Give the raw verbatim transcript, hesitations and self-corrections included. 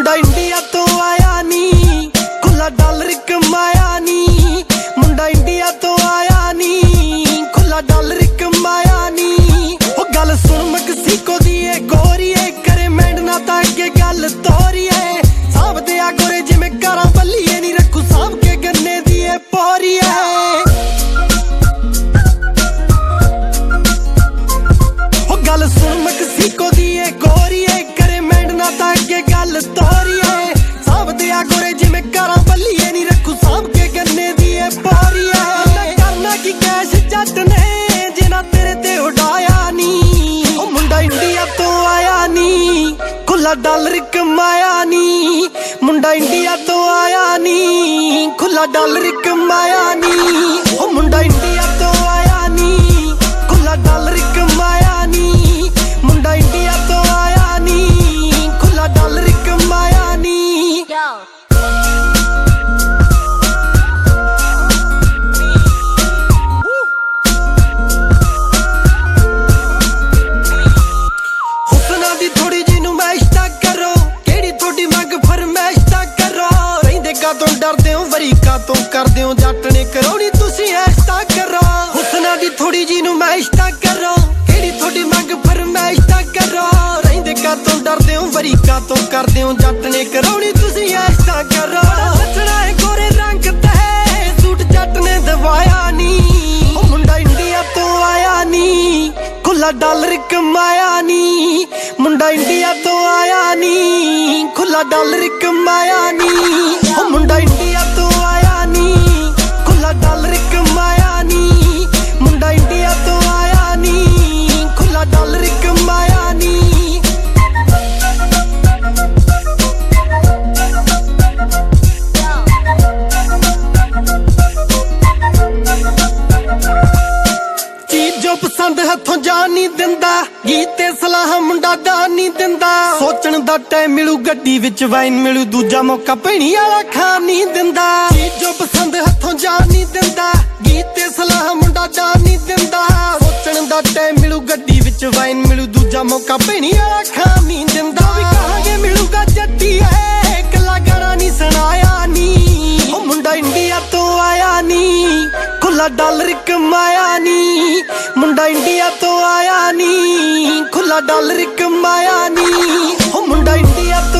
ਮੁੰਡਾ ਇੰਡੀਆ ਤੋਂ ਆਇਆ ਨੀ, ਖੁੱਲਾ ਡਾਲਰ ਕਮਾਇਆ ਨੀ। ਮੁੰਡਾ ਇੰਡੀਆ ਤੋਂ ਆਇਆ ਨੀ, ਖੁੱਲਾ ਡਾਲਰ ਕਮਾਇਆ ਨੀ। ਉਹ ਗੱਲ ਸੁਣ ਮੈਕਸੀਕੋ ਦੀ ਏ ਗੋਰੀਏ, ਕਰੇ ਮੈਂਡ ਨਾ ਤਾਂ ਅੱਗੇ ਗੱਲ ਤੋਰੀਏ। ਸਾਂਭਦੇ ਆ ਗੋਰੇ ਜਿਵੇਂ ਕਾਰਾਂ ਬੱਲੀਏ, ਨੀ ਰੱਖੂ ਸਾਂਭ ਕੇ ਗੰਨੇ ਦੀ ਏ ਪੋਰੀਏ। ਉਹ ਗੱਲ ਸੁਣ ਮੈਕਸੀਕੋ ਦੀ ਏ ਗੋਰੀਏ, ਕਰੇ ਮੈਂਡ ਨਾ ਤਾਂ ਅੱਗੇ ਗੱਲ ਤੋਰੀਏ। ਸਾਂਭਦੇ ਆ ਗੋਰੇ ਜਿਵੇਂ ਕਾਰਾਂ ਬੱਲੀਏ, ਨੀ ਰੱਖੂ ਸਾਂਭ ਕੇ ਗੰਨੇ ਦੀ ਏ ਪੋਰੀਏ। ਕਰਨਾ ਕੀ ਕੈਸ਼ ਜੱਟ ਨੇ ਜਿਨਾ ਤੇਰੇ ਤੇ ਉਡਾਇਆ ਨੀ। ਉਹ ਮੁੰਡਾ ਇੰਡੀਆ ਤੋਂ ਆਇਆ ਨੀ, ਖੁੱਲਾ ਡਾਲਰ ਕਮਾਇਆ ਨੀ। ਮੁੰਡਾ ਇੰਡੀਆ ਤੋਂ ਆਇਆ ਨੀ, ਖੁੱਲਾ ਡਾਲਰ ਕਮਾਇਆ ਨੀ। ਉਹ ਮੁੰਡਾ ਇੰਡੀਆ ਤੋਂ ਆਇਆ ਨੀ, ਖੁੱਲਾ ਡਾਲਰ ਕਮਾਇਆ ਨੀ। ਮੁੰਡਾ ਇੰਡੀਆ ਤੋਂ ਆਇਆ ਨੀ, ਖੁੱਲਾ ਡਾਲਰ ਕਮਾਇਆ ਨੀ। ਹੁਸਨਾ ਦੀ ਥੋੜੀ ਜੀ ਨੂੰ ਮੈਸ਼ ਤਾਂ ਕਰੋ, ਕਿਹੜੀ ਤੁਹਾਡੀ ਮੰਗ ਫਰਮੈਸ਼ ਤਾਂ ਕਰੋ। ਰਹਿੰਦੇ ਕਾਤੋਂ ਡਰਦੇ ਹੋ ਵਰੀ ਕਾਤੋਂ ਕਰਦੇ ਹੋ, ਜੱਟ ਨੇ ਕਰਾਉਣੀ ਤੁਸੀਂ ਐਸ਼ ਤਾਂ ਕਰੋ। ਹੁਸਨਾ ਦੀ ਥੋੜੀ ਜੀ ਨੂੰ ਮੈਸ਼ ਤਾਂ ਕਰੋ, ਕਿਹੜੀ ਤੁਹਾਡੀ ਮੰਗ ਫਰਮੈਸ਼ ਤਾਂ ਕਰੋ। ਰਹਿੰਦੇ ਕਾਤੋਂ ਡਰਦੇ ਹੋ ਵਰੀ ਕਾਤੋਂ ਕਰਦੇ ਹੋ, ਜੱਟ ਨੇ ਕਰਾਉਣੀ ਤੁਸੀਂ ਐਸ਼ ਤਾਂ ਕਰੋ। ਨੱਚਣਾ ਹੈ ਗੋਰੇ ਰੰਗ ਤੇ ਸੂਟ ਜੱਟ ਨੇ ਦਵਾਇਆ ਨੀ। ਉਹ ਮੁੰਡਾ ਇੰਡੀਆ ਤੋਂ ਆਇਆ ਨੀ, ਖੁੱਲਾ ਡਾਲਰ ਕਮਾਇਆ ਨੀ। ਮੁੰਡਾ ਇੰਡੀਆ ਤੋਂ ਆਇਆ ਨੀ, ਖੁੱਲਾ ਡਾਲਰ ਕਮਾਇਆ ਨੀ। ਉਹ ਮੁੰਡਾ ਇੰਡੀਆ ਤੋਂ ਆਇਆ ਨੀ, ਖੁੱਲਾ ਡਾਲਰ ਕਮਾਇਆ ਨੀ। ਮੁੰਡਾ ਇੰਡੀਆ ਤੋਂ ਆਇਆ ਨੀ, ਖੁੱਲਾ ਡਾਲਰ ਕਮਾਇਆ ਨੀ। ਚੀਜ਼ ਜੋ ਪਸੰਦ ਹੱਥੋਂ ਜਾਣ ਨੀ ਦਿੰਦਾ, ਗੀਤ ਤੇ ਸਲਾਹ ਮੁੰਡਾ ਦਾ ਨੀ ਦਿੰਦਾ। ਸੋਚਣ ਦਾ ਟਾਈਮ ਮਿਲੂ ਗੱਡੀ ਵਿੱਚ ਵਾਈਨ ਮਿਲੂ, ਦੂਜਾ ਮੌਕਾ ਭੈਣੀ ਵਾਲਾ ਖਾਣ ਨੀ ਦਿੰਦਾ। ਚੀਜ਼ ਜੋ ਪਸੰਦ ਹੱਥੋਂ ਜਾਣ ਨੀ ਦਿੰਦਾ, ਗੀਤ ਤੇ ਸਲਾਹ ਮੁੰਡਾ ਦਾ ਨੀ ਦਿੰਦਾ। ਸੋਚਣ ਦਾ ਟਾਈਮ ਮਿਲੂ ਗੱਡੀ ਵਿੱਚ ਵਾਈਨ ਮਿਲੂ, ਦੂਜਾ ਮੌਕਾ ਭੈਣੀ ਵਾਲਾ ਖਾਣ ਨੀ ਦਿੰਦਾ। ਵੀ ਕਹਾਂਗੇ ਮਿਲੂਗਾ ਜੱਟੀ ਐ, ਇਕੱਲਾ ਗਾਣਾ ਨੀ ਸੁਣਾਇਆ ਨੀ। ਉਹ ਮੁੰਡਾ ਇੰਡੀਆ ਤੋਂ ਆਇਆ ਨੀ, ਖੁੱਲਾ ਡਾਲਰ ਕਮਾਇਆ ਨੀ। ਮੁੰਡਾ ਇੰਡੀਆ ਤੋਂ ਆਇਆ ਨੀ, ਖੁੱਲਾ ਡਾਲਰ ਕਮਾਇਆ ਨੀ। ਉਹ ਮੁੰਡਾ ਇੰਡੀਆ